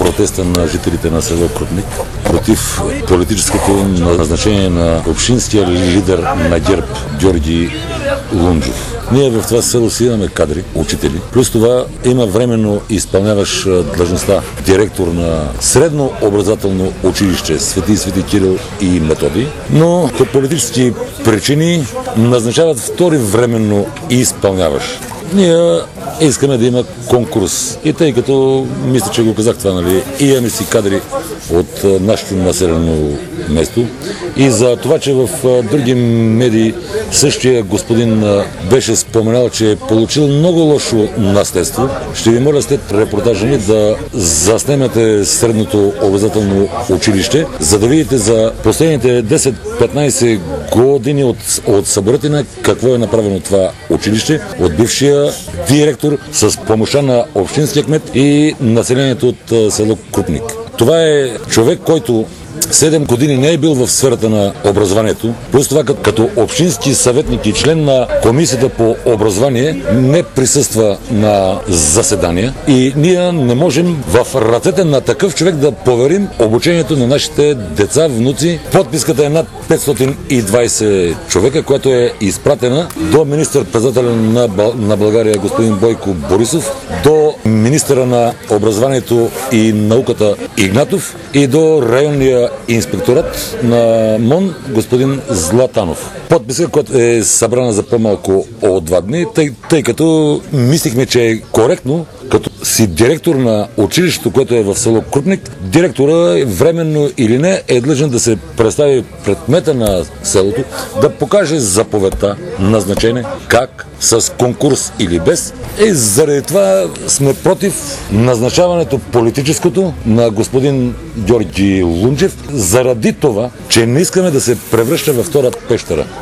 протеста на жителите на село Крупник против политическото назначение на общинския лидер на ГЕРБ Георги Лунджов. Ние в това село си имаме кадри, учители. Плюс това има временно изпълняващ длъжността директор на средно образователно училище Свети Кирил и Методий, но по политически причини назначават втори временно изпълняващ. Ние искаме да има конкурс. И тъй като, мисля, че го казах това, нали, имаме си кадри от нашето населено место и за това, че в други медии същия господин беше споменал, че е получил много лошо наследство, ще ви моля след репортажа ни да заснемете средното образователно училище, за да видите за последните 10-15 години от събратина какво е направено това училище от бившия директор с помощта на общинския кмет и населението от село Крупник. Това е човек, който 7 години не е бил в сферата на образованието, плюс това като общински съветник и член на комисията по образование не присъства на заседания и ние не можем в ръцете на такъв човек да поверим обучението на нашите деца, внуци. Подписката е над 520 човека, която е изпратена до министър-председателя на България господин Бойко Борисов, до министъра на образованието и науката Игнатов и до районния инспекторат на МОН господин Златанов. Подписка, която е събрана за по-малко от 2 дни, тъй като мислихме, че е коректно, като си директор на училището, което е в село Крупник, директора, временно или не, е длъжен да се представи пред кмета на селото, да покаже заповедта, назначение, как, с конкурс или без. И заради това сме против назначаването политическото на господин Георги Лунджев, заради това, че не искаме да се превръща във втора Пещера.